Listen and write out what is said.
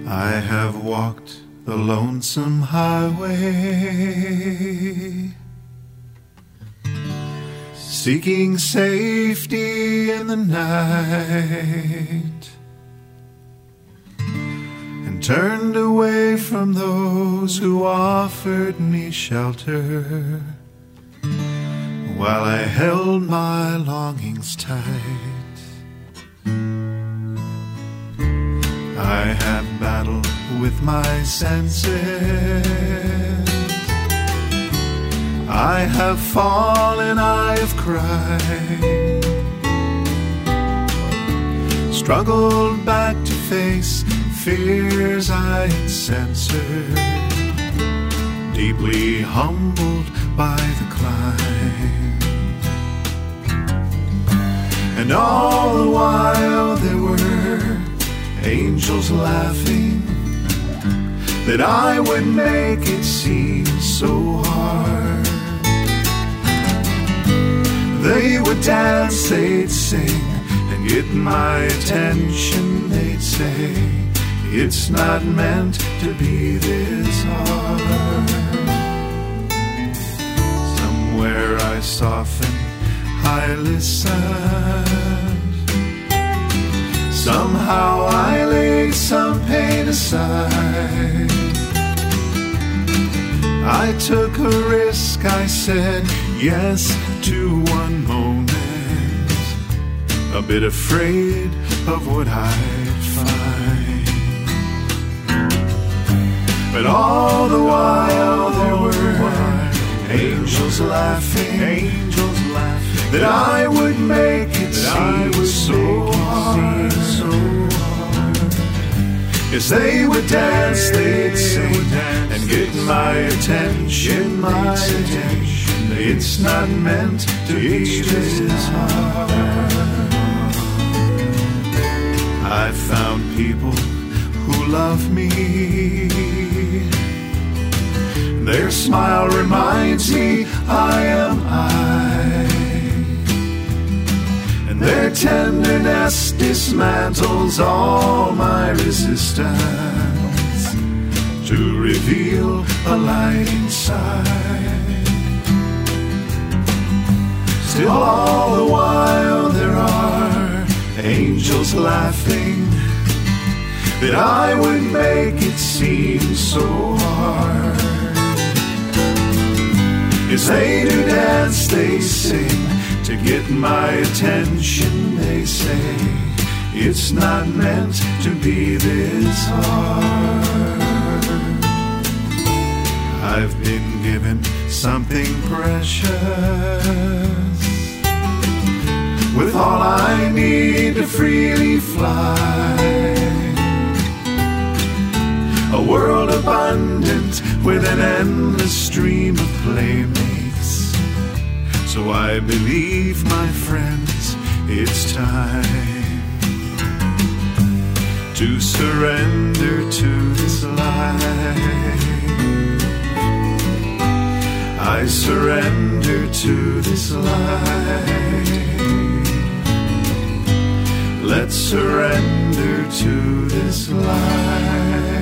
I have walked the lonesome highway, seeking safety in the night, and turned away from those who offered me shelter, while I held my longings tight. I have battled with my senses, I have fallen, I have cried, struggled back to face fears I had censored, deeply humbled by the climb. And all the while there were angels laughing that I would make it seem so hard. They would dance, they'd sing, and get my attention. They'd say, it's not meant to be this hard. Somewhere I softened, I listened. Somehow I laid some pain aside. I took a risk, I said yes to one moment, a bit afraid of what I'd find. But all the while there were angels laughing, that I would make it seem so hard. Yes, they would dance, they'd sing, and get my attention. It's not meant to be this hard. I found people who love me. Their smile reminds me I am I. And their tenderness dismantles all my resistance to reveal a light inside. Still all the while there are angels laughing that I would make it seem so hard. As they do dance, they sing, to get my attention. They say, it's not meant to be this hard. I've been given something precious, with all I need to freely fly. A world abundant with an endless stream of playmates. So I believe, my friends, it's time to surrender to this life. I surrender to this life. Let's surrender to this life.